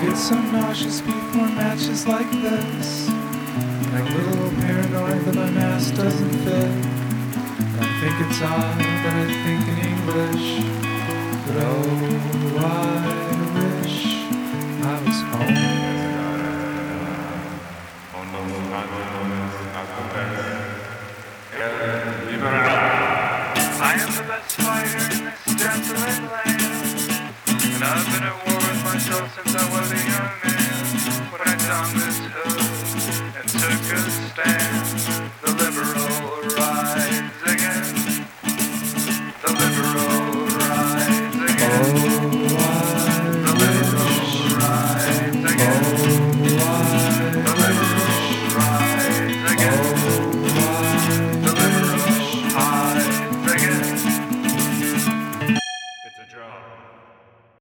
get so nauseous before matches like this. I'm a little paranoid that my mask doesn't fit. And I think it's odd that I think in English. But oh, I wish I was home. I am the best fighter in this desolate land, and I've been at war with myself since I was a young